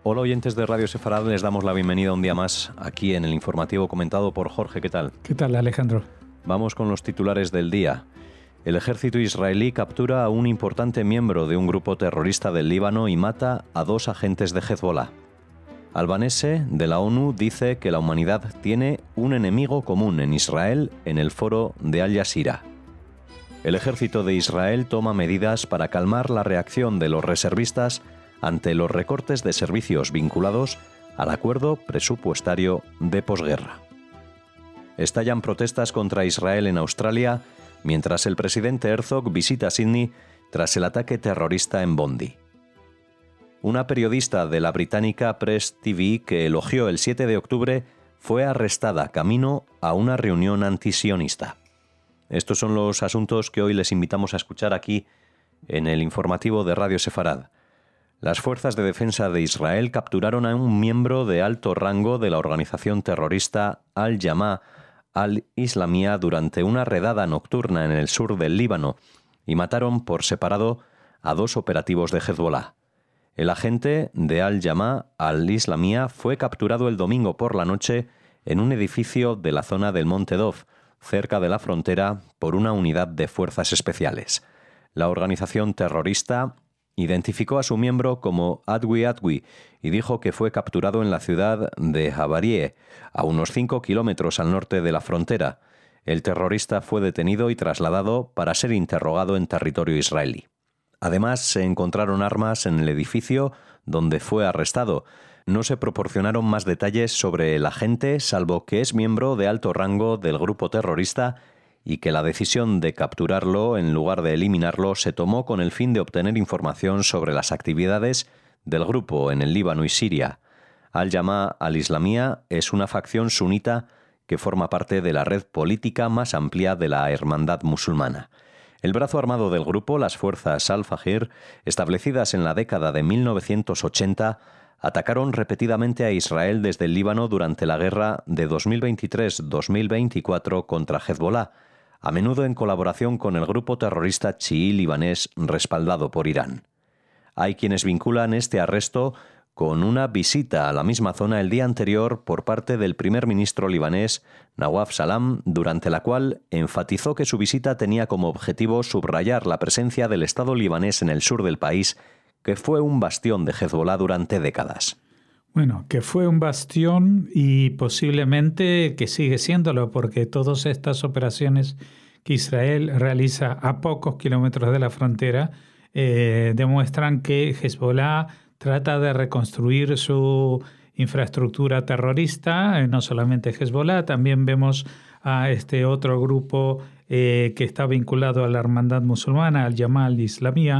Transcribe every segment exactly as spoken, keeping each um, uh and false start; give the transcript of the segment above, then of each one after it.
Hola oyentes de Radio Sefarad, les damos la bienvenida un día más aquí en el informativo comentado por Jorge. ¿Qué tal? ¿Qué tal, Alejandro? Vamos con los titulares del día. El ejército israelí captura a un importante miembro de un grupo terrorista del Líbano y mata a dos agentes de Hezbollah. Albanese, de la ONU, dice que la humanidad tiene un enemigo común en Israel en el foro de Al Jazeera. El ejército de Israel toma medidas para calmar la reacción de los reservistas ante los recortes de servicios vinculados al acuerdo presupuestario de posguerra. Estallan protestas contra Israel en Australia mientras el presidente Herzog visita Sydney tras el ataque terrorista en Bondi. Una periodista de la británica Press T V que elogió el siete de octubre fue arrestada camino a una reunión antisionista. Estos son los asuntos que hoy les invitamos a escuchar aquí en el informativo de Radio Sefarad. Las fuerzas de defensa de Israel capturaron a un miembro de alto rango de la organización terrorista Al-Jamaa al-Islamiyah durante una redada nocturna en el sur del Líbano y mataron por separado a dos operativos de Hezbollah. El agente de Al-Jamaa al-Islamiyah fue capturado el domingo por la noche en un edificio de la zona del Monte Dov, cerca de la frontera, por una unidad de fuerzas especiales. La organización terrorista identificó a su miembro como Adwi Adwi y dijo que fue capturado en la ciudad de Jabarie, a unos cinco kilómetros al norte de la frontera. El terrorista fue detenido y trasladado para ser interrogado en territorio israelí. Además, se encontraron armas en el edificio donde fue arrestado. No se proporcionaron más detalles sobre el agente, salvo que es miembro de alto rango del grupo terrorista y que la decisión de capturarlo en lugar de eliminarlo se tomó con el fin de obtener información sobre las actividades del grupo en el Líbano y Siria. Al-Jamaa al-Islamiyah es una facción sunita que forma parte de la red política más amplia de la hermandad musulmana. El brazo armado del grupo, las fuerzas Al-Fajr, establecidas en la década de mil novecientos ochenta, atacaron repetidamente a Israel desde el Líbano durante la guerra de dos mil veintitrés dos mil veinticuatro contra Hezbollah, a menudo en colaboración con el grupo terrorista chií libanés respaldado por Irán. Hay quienes vinculan este arresto con una visita a la misma zona el día anterior por parte del primer ministro libanés Nawaf Salam, durante la cual enfatizó que su visita tenía como objetivo subrayar la presencia del Estado libanés en el sur del país, que fue un bastión de Hezbollah durante décadas. Bueno, que fue un bastión y posiblemente que sigue siéndolo, porque todas estas operaciones que Israel realiza a pocos kilómetros de la frontera eh, demuestran que Hezbollah trata de reconstruir su infraestructura terrorista, eh, no solamente Hezbollah, también vemos a este otro grupo eh, que está vinculado a la hermandad musulmana, Al-Jamaa al-Islamiyah,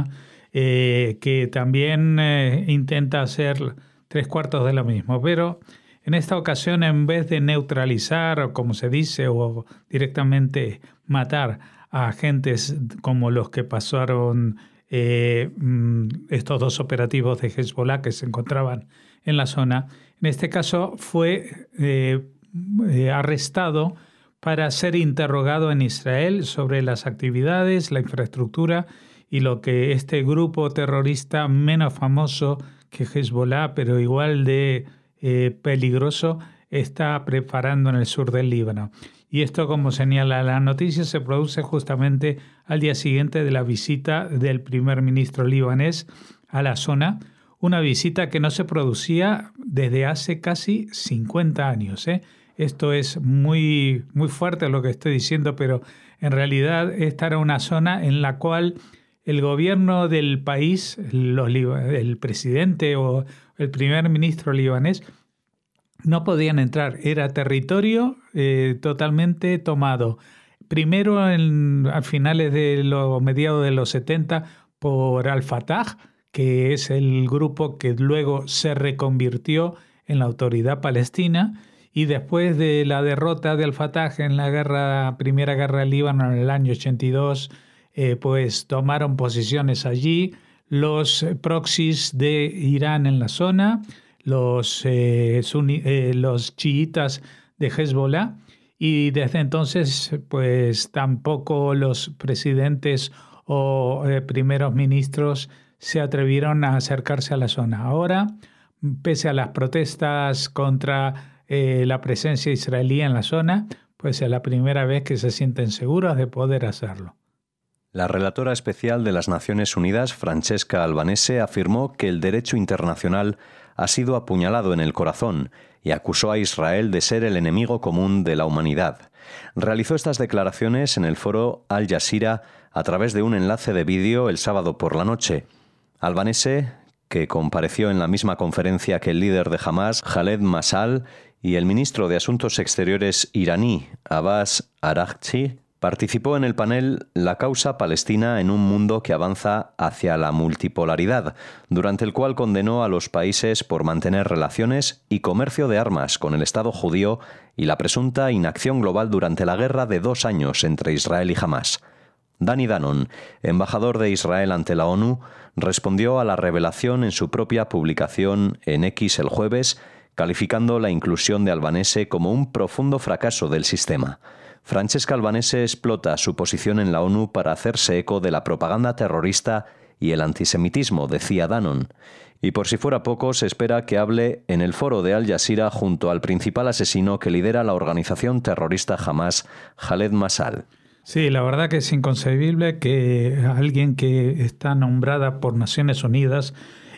eh, que también eh, intenta hacer tres cuartos de lo mismo, pero en esta ocasión, en vez de neutralizar, o como se dice, o directamente matar a agentes como los que pasaron eh, estos dos operativos de Hezbollah que se encontraban en la zona, en este caso fue eh, eh, arrestado para ser interrogado en Israel sobre las actividades, la infraestructura y lo que este grupo terrorista menos famoso que Hezbollah, pero igual de eh, peligroso, está preparando en el sur del Líbano. Y esto, como señala la noticia, se produce justamente al día siguiente de la visita del primer ministro libanés a la zona, una visita que no se producía desde hace casi cincuenta años, ¿eh? Esto es muy, muy fuerte lo que estoy diciendo, pero en realidad esta era una zona en la cual el gobierno del país, los, el presidente o el primer ministro libanés, no podían entrar. Era territorio eh, totalmente tomado. Primero, en, a finales de los mediados de los setenta, por Al-Fatah, que es el grupo que luego se reconvirtió en la autoridad palestina, y después de la derrota de Al-Fatah en la guerra, primera guerra del Líbano en el año ochenta y dos, Eh, pues tomaron posiciones allí los proxies de Irán en la zona, los, eh, suni, eh, los chiitas de Hezbollah, y desde entonces pues tampoco los presidentes o eh, primeros ministros se atrevieron a acercarse a la zona. Ahora pese a las protestas contra eh, la presencia israelí en la zona, pues es la primera vez que se sienten seguros de poder hacerlo. La relatora especial de las Naciones Unidas, Francesca Albanese, afirmó que el derecho internacional ha sido apuñalado en el corazón y acusó a Israel de ser el enemigo común de la humanidad. Realizó estas declaraciones en el foro Al Jazeera a través de un enlace de vídeo el sábado por la noche. Albanese, que compareció en la misma conferencia que el líder de Hamás, Khaled Masal, y el ministro de Asuntos Exteriores iraní, Abbas Araghchi, participó en el panel La causa palestina en un mundo que avanza hacia la multipolaridad, durante el cual condenó a los países por mantener relaciones y comercio de armas con el Estado judío y la presunta inacción global durante la guerra de dos años entre Israel y Hamás. Danny Danon, embajador de Israel ante la ONU, respondió a la revelación en su propia publicación en X el jueves, calificando la inclusión de Albanese como un profundo fracaso del sistema. Francesca Albanese explota su posición en la ONU para hacerse eco de la propaganda terrorista y el antisemitismo, decía Danon. Y por si fuera poco, se espera que hable en el foro de Al Jazeera junto al principal asesino que lidera la organización terrorista Hamás, Khaled Masal. Sí, la verdad que es inconcebible que alguien que está nombrada por Naciones Unidas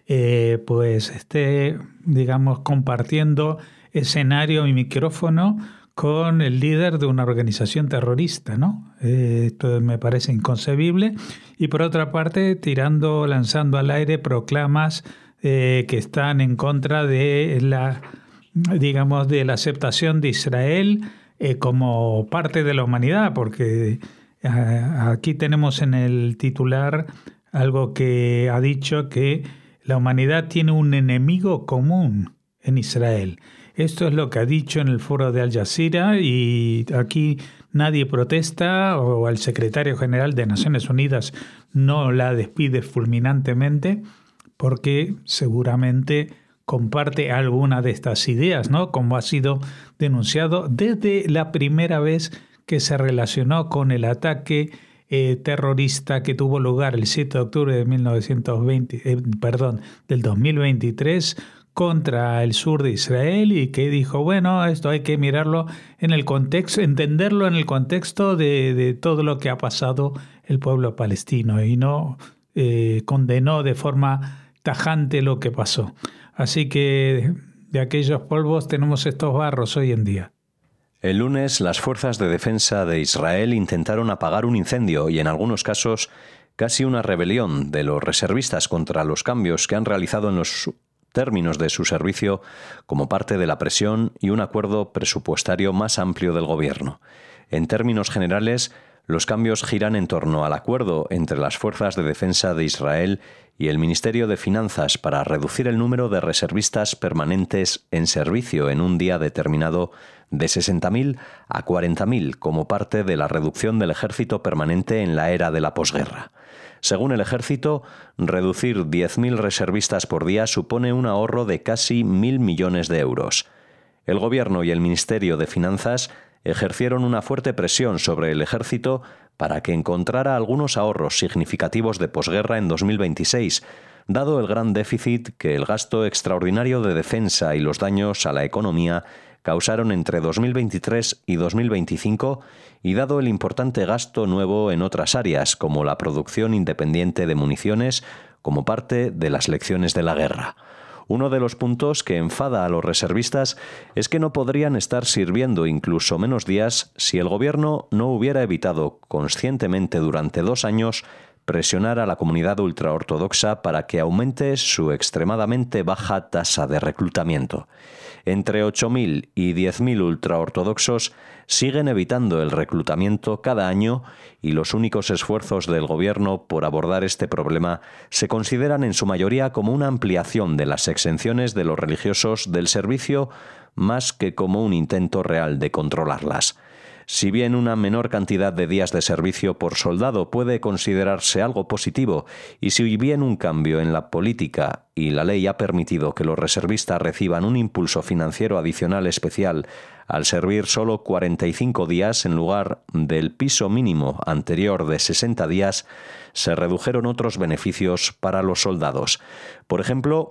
eh, pues esté, digamos, compartiendo escenario y micrófono con el líder de una organización terrorista, ¿no? Eh, esto me parece inconcebible. Y por otra parte, tirando, lanzando al aire proclamas eh, que están en contra de la, digamos, de la aceptación de Israel eh, como parte de la humanidad, porque eh, aquí tenemos en el titular algo que ha dicho que la humanidad tiene un enemigo común en Israel. Esto es lo que ha dicho en el foro de Al Jazeera y aquí nadie protesta o el secretario general de Naciones Unidas no la despide fulminantemente porque seguramente comparte alguna de estas ideas, ¿no? Como ha sido denunciado desde la primera vez que se relacionó con el ataque Eh, terrorista que tuvo lugar el siete de octubre de mil novecientos veinte, eh, perdón, del dos mil veintitrés contra el sur de Israel y que dijo, bueno, esto hay que mirarlo en el contexto, entenderlo en el contexto de, de todo lo que ha pasado el pueblo palestino y no eh, condenó de forma tajante lo que pasó. Así que de aquellos polvos tenemos estos barros hoy en día. El lunes, las fuerzas de defensa de Israel intentaron apagar un incendio y, en algunos casos, casi una rebelión de los reservistas contra los cambios que han realizado en los términos de su servicio como parte de la presión y un acuerdo presupuestario más amplio del gobierno. En términos generales, los cambios giran en torno al acuerdo entre las fuerzas de defensa de Israel y el Ministerio de Finanzas para reducir el número de reservistas permanentes en servicio en un día determinado de sesenta mil a cuarenta mil como parte de la reducción del ejército permanente en la era de la posguerra. Según el ejército, reducir diez mil reservistas por día supone un ahorro de casi mil millones de euros. El gobierno y el Ministerio de Finanzas ejercieron una fuerte presión sobre el ejército para que encontrara algunos ahorros significativos de posguerra en dos mil veintiséis, dado el gran déficit que el gasto extraordinario de defensa y los daños a la economía causaron entre dos mil veintitrés y dos mil veinticinco y dado el importante gasto nuevo en otras áreas, como la producción independiente de municiones, como parte de las lecciones de la guerra. Uno de los puntos que enfada a los reservistas es que no podrían estar sirviendo incluso menos días si el gobierno no hubiera evitado conscientemente durante dos años presionar a la comunidad ultraortodoxa para que aumente su extremadamente baja tasa de reclutamiento. Entre ocho mil y diez mil ultraortodoxos siguen evitando el reclutamiento cada año y los únicos esfuerzos del gobierno por abordar este problema se consideran en su mayoría como una ampliación de las exenciones de los religiosos del servicio más que como un intento real de controlarlas. Si bien una menor cantidad de días de servicio por soldado puede considerarse algo positivo, y si bien un cambio en la política y la ley ha permitido que los reservistas reciban un impulso financiero adicional especial al servir solo cuarenta y cinco días en lugar del piso mínimo anterior de sesenta días, se redujeron otros beneficios para los soldados. Por ejemplo,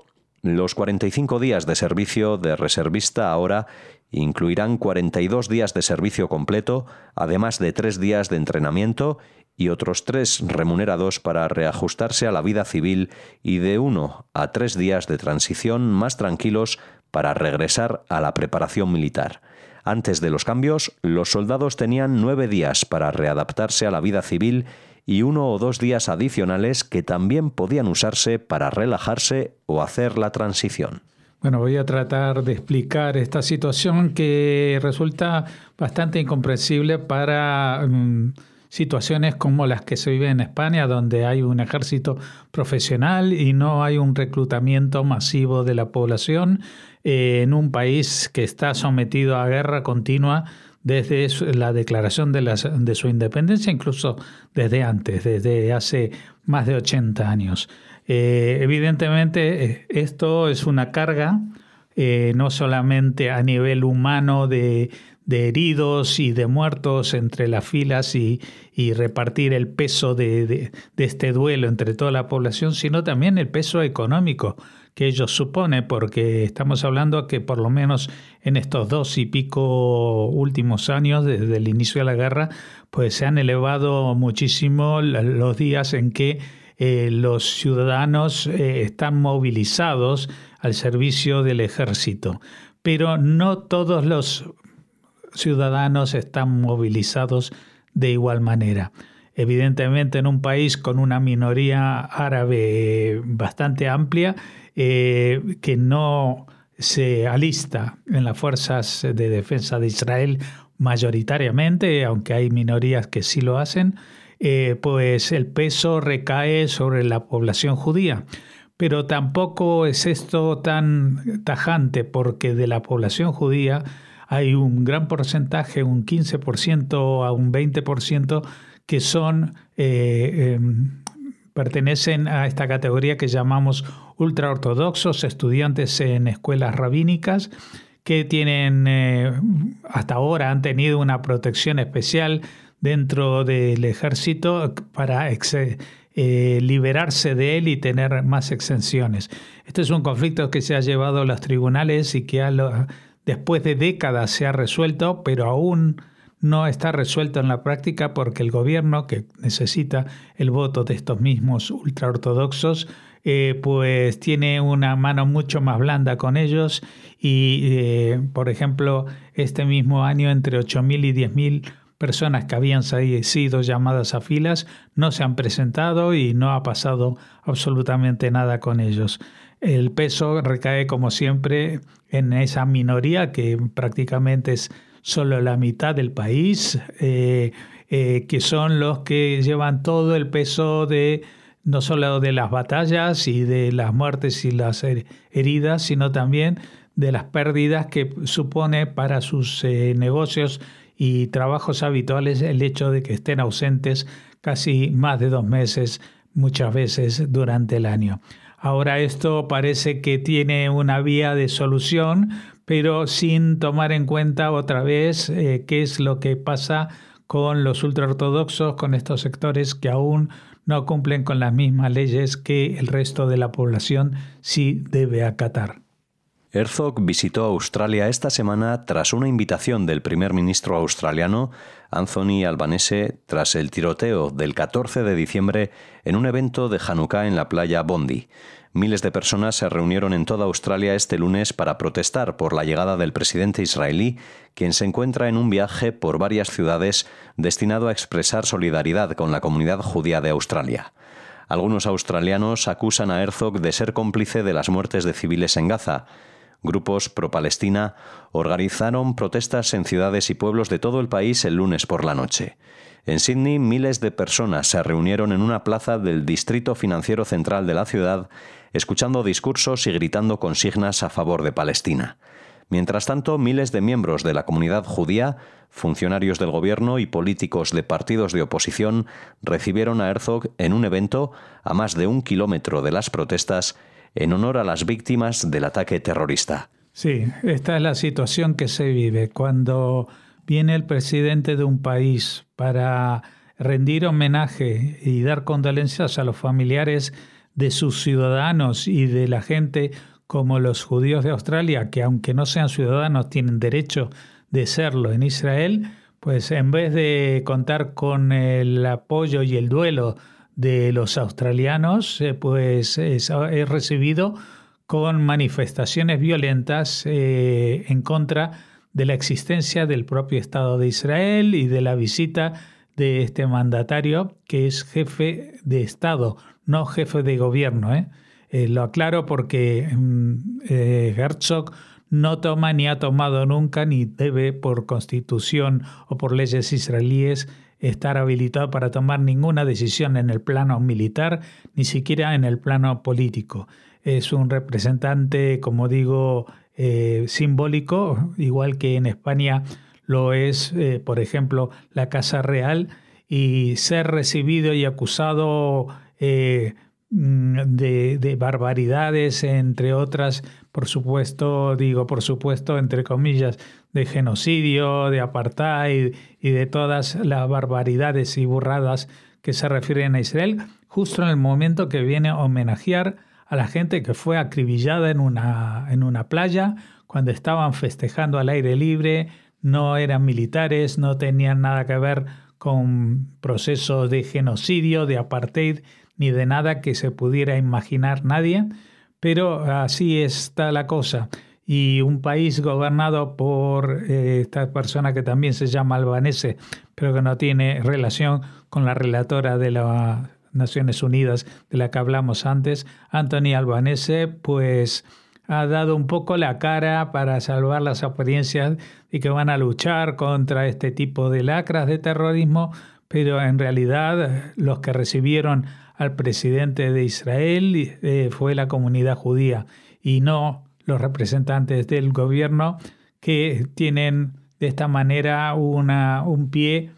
Los cuarenta y cinco días de servicio de reservista ahora incluirán cuarenta y dos días de servicio completo, además de tres días de entrenamiento y otros tres remunerados para reajustarse a la vida civil y de uno a tres días de transición más tranquilos para regresar a la preparación militar. Antes de los cambios, los soldados tenían nueve días para readaptarse a la vida civil y uno o dos días adicionales que también podían usarse para relajarse o hacer la transición. Bueno, voy a tratar de explicar esta situación que resulta bastante incomprensible para um, situaciones como las que se viven en España, donde hay un ejército profesional y no hay un reclutamiento masivo de la población eh, en un país que está sometido a guerra continua desde la declaración de, las, de su independencia, incluso desde antes, desde hace más de ochenta años. Eh, evidentemente, esto es una carga, eh, no solamente a nivel humano de, de heridos y de muertos entre las filas y, y repartir el peso de, de, de este duelo entre toda la población, sino también el peso económico que ello supone, porque estamos hablando que por lo menos en estos dos y pico últimos años, desde el inicio de la guerra, pues se han elevado muchísimo los días en que eh, los ciudadanos eh, están movilizados al servicio del ejército. Pero no todos los ciudadanos están movilizados de igual manera. Evidentemente, en un país con una minoría árabe bastante amplia, eh, que no se alista en las fuerzas de defensa de Israel mayoritariamente, aunque hay minorías que sí lo hacen, eh, pues el peso recae sobre la población judía. Pero tampoco es esto tan tajante, porque de la población judía hay un gran porcentaje, un quince por ciento a un veinte por ciento, que son eh, eh, pertenecen a esta categoría que llamamos ultraortodoxos, estudiantes en escuelas rabínicas, que tienen eh, hasta ahora han tenido una protección especial dentro del ejército para ex, eh, liberarse de él y tener más exenciones. Este es un conflicto que se ha llevado a los tribunales y que a lo, después de décadas se ha resuelto, pero aún no está resuelto en la práctica porque el gobierno, que necesita el voto de estos mismos ultraortodoxos, eh, pues tiene una mano mucho más blanda con ellos y, eh, por ejemplo, este mismo año entre ocho mil y diez mil personas que habían sido llamadas a filas no se han presentado y no ha pasado absolutamente nada con ellos. El peso recae, como siempre, en esa minoría que prácticamente es solo la mitad del país, eh, eh, que son los que llevan todo el peso de no solo de las batallas y de las muertes y las heridas, sino también de las pérdidas que supone para sus eh, negocios y trabajos habituales el hecho de que estén ausentes casi más de dos meses, muchas veces durante el año. Ahora esto parece que tiene una vía de solución, pero sin tomar en cuenta otra vez eh, qué es lo que pasa con los ultraortodoxos, con estos sectores que aún no cumplen con las mismas leyes que el resto de la población sí debe acatar. Herzog visitó Australia esta semana tras una invitación del primer ministro australiano Anthony Albanese tras el tiroteo del catorce de diciembre en un evento de Hanukkah en la playa Bondi. Miles de personas se reunieron en toda Australia este lunes para protestar por la llegada del presidente israelí, quien se encuentra en un viaje por varias ciudades destinado a expresar solidaridad con la comunidad judía de Australia. Algunos australianos acusan a Herzog de ser cómplice de las muertes de civiles en Gaza. Grupos pro-Palestina organizaron protestas en ciudades y pueblos de todo el país el lunes por la noche. En Sydney, miles de personas se reunieron en una plaza del distrito financiero central de la ciudad, escuchando discursos y gritando consignas a favor de Palestina. Mientras tanto, miles de miembros de la comunidad judía, funcionarios del gobierno y políticos de partidos de oposición recibieron a Herzog en un evento a más de un kilómetro de las protestas en honor a las víctimas del ataque terrorista. Sí, esta es la situación que se vive cuando viene el presidente de un país para rendir homenaje y dar condolencias a los familiares de sus ciudadanos y de la gente como los judíos de Australia, que aunque no sean ciudadanos tienen derecho de serlo en Israel, pues en vez de contar con el apoyo y el duelo de los australianos, eh, pues es, es recibido con manifestaciones violentas eh, en contra de la existencia del propio Estado de Israel y de la visita de este mandatario, que es jefe de Estado, no jefe de gobierno. ¿eh? Eh, lo aclaro porque eh, Herzog no toma ni ha tomado nunca ni debe por constitución o por leyes israelíes estar habilitado para tomar ninguna decisión en el plano militar, ni siquiera en el plano político. Es un representante, como digo, eh, simbólico, igual que en España lo es, eh, por ejemplo, la Casa Real, y ser recibido y acusado eh, de, de barbaridades, entre otras, por supuesto, digo por supuesto, entre comillas, de genocidio, de apartheid y de todas las barbaridades y burradas que se refieren a Israel, justo en el momento que viene a homenajear a la gente que fue acribillada en una, en una playa cuando estaban festejando al aire libre, no eran militares, no tenían nada que ver con procesos de genocidio, de apartheid, ni de nada que se pudiera imaginar nadie, pero así está la cosa. Y un país gobernado por eh, esta persona que también se llama Albanese, pero que no tiene relación con la relatora de las Naciones Unidas de la que hablamos antes, Anthony Albanese, pues ha dado un poco la cara para salvar las apariencias y que van a luchar contra este tipo de lacras de terrorismo, pero en realidad los que recibieron al presidente de Israel eh, fue la comunidad judía y no los representantes del gobierno, que tienen de esta manera una, un pie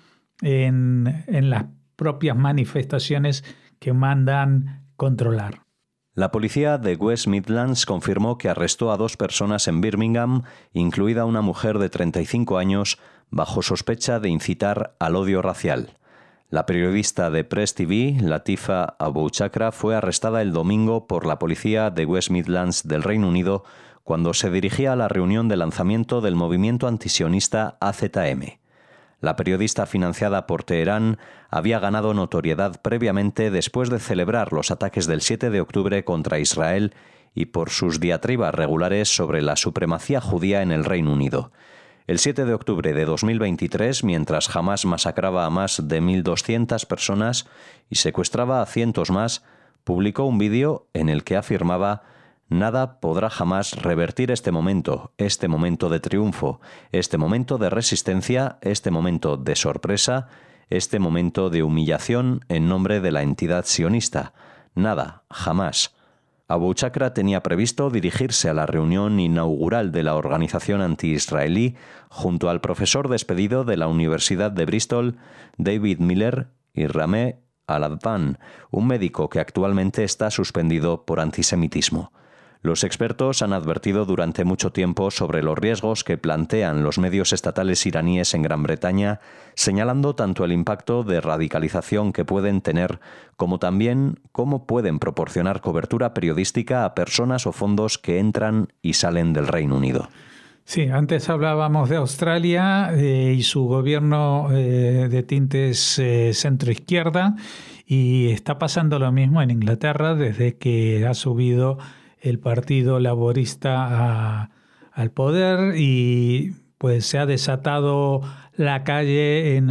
en, en las propias manifestaciones que mandan controlar. La policía de West Midlands confirmó que arrestó a dos personas en Birmingham, incluida una mujer de treinta y cinco años, bajo sospecha de incitar al odio racial. La periodista de Press T V, Latifa Abouchacra, fue arrestada el domingo por la policía de West Midlands del Reino Unido cuando se dirigía a la reunión de lanzamiento del movimiento antisionista A Z M. La periodista, financiada por Teherán, había ganado notoriedad previamente después de celebrar los ataques del siete de octubre contra Israel y por sus diatribas regulares sobre la supremacía judía en el Reino Unido. El siete de octubre de dos mil veintitrés, mientras Hamás masacraba a más de mil doscientas personas y secuestraba a cientos más, publicó un vídeo en el que afirmaba: «Nada podrá jamás revertir este momento, este momento de triunfo, este momento de resistencia, este momento de sorpresa, este momento de humillación en nombre de la entidad sionista. Nada, jamás». Abouchacra tenía previsto dirigirse a la reunión inaugural de la organización anti-israelí junto al profesor despedido de la Universidad de Bristol, David Miller, y Rameh Al-Advan, un médico que actualmente está suspendido por antisemitismo. Los expertos han advertido durante mucho tiempo sobre los riesgos que plantean los medios estatales iraníes en Gran Bretaña, señalando tanto el impacto de radicalización que pueden tener, como también cómo pueden proporcionar cobertura periodística a personas o fondos que entran y salen del Reino Unido. Sí, antes hablábamos de Australia eh, y su gobierno eh, de tintes eh, centro-izquierda, y está pasando lo mismo en Inglaterra desde que ha subido el Partido Laborista a, al poder, y pues se ha desatado la calle en,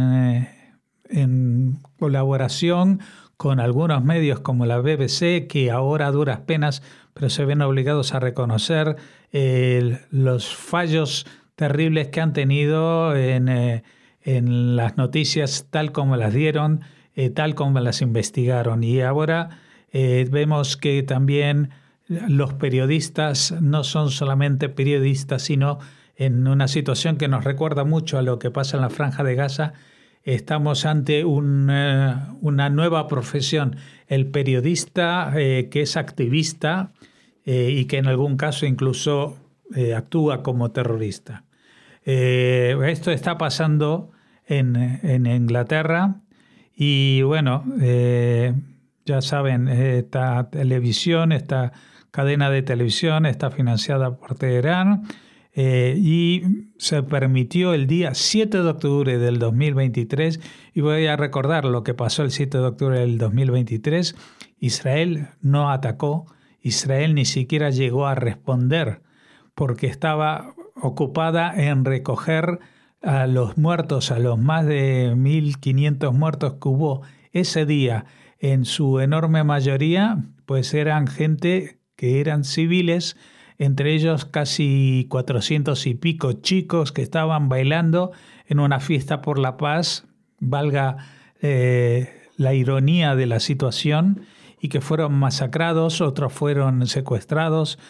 en colaboración con algunos medios como la B B C, que ahora a duras penas, pero se ven obligados a reconocer eh, los fallos terribles que han tenido en, eh, en las noticias tal como las dieron, eh, tal como las investigaron. Y ahora eh, vemos que también los periodistas no son solamente periodistas, sino en una situación que nos recuerda mucho a lo que pasa en la Franja de Gaza. Estamos ante un, eh, una nueva profesión, el periodista eh, que es activista eh, y que en algún caso incluso eh, actúa como terrorista. Eh, esto está pasando en, en Inglaterra y bueno, eh, ya saben, esta televisión, esta cadena de televisión, está financiada por Teherán, eh, y se permitió el día siete de octubre del dos mil veintitrés, y voy a recordar lo que pasó el siete de octubre del dos mil veintitrés. Israel no atacó, Israel ni siquiera llegó a responder, porque estaba ocupada en recoger a los muertos, a los más de mil quinientos muertos que hubo ese día. En su enorme mayoría, pues eran gente que eran civiles, entre ellos casi cuatrocientos y pico chicos que estaban bailando en una fiesta por la paz, valga eh, la ironía de la situación, y que fueron masacrados, otros fueron secuestrados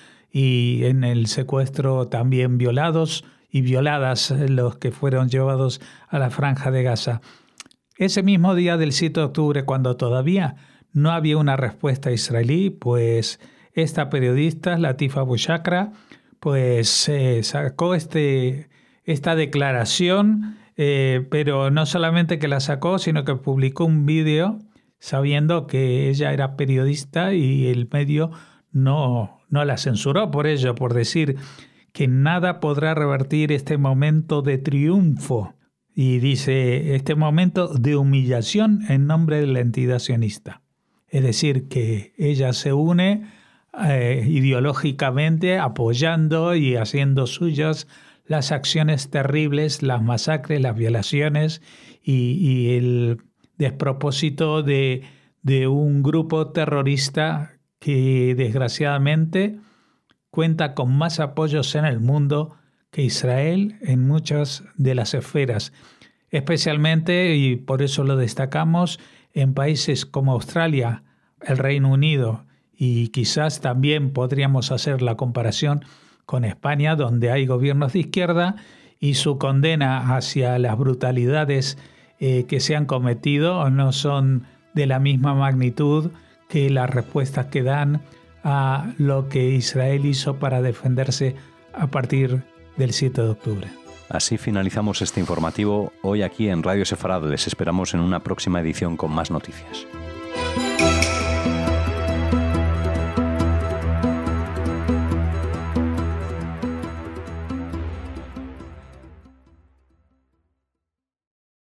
y en el secuestro también violados y violadas los que fueron llevados a la Franja de Gaza. Ese mismo día del siete de octubre, cuando todavía no había una respuesta israelí, pues esta periodista, Latifa Abu Shakra, pues eh, sacó este, esta declaración, eh, pero no solamente que la sacó, sino que publicó un video sabiendo que ella era periodista y el medio no, no la censuró por ello, por decir que nada podrá revertir este momento de triunfo. Y dice, este momento de humillación en nombre de la entidad sionista. Es decir, que ella se une eh, ideológicamente apoyando y haciendo suyas las acciones terribles, las masacres, las violaciones y, y el despropósito de, de un grupo terrorista que desgraciadamente cuenta con más apoyos en el mundo que Israel en muchas de las esferas, especialmente, y por eso lo destacamos, en países como Australia, el Reino Unido, y quizás también podríamos hacer la comparación con España, donde hay gobiernos de izquierda y su condena hacia las brutalidades eh, que se han cometido no son de la misma magnitud que las respuestas que dan a lo que Israel hizo para defenderse a partir del siete de octubre. Así finalizamos este informativo hoy aquí en Radio Sefarad. Les esperamos en una próxima edición con más noticias.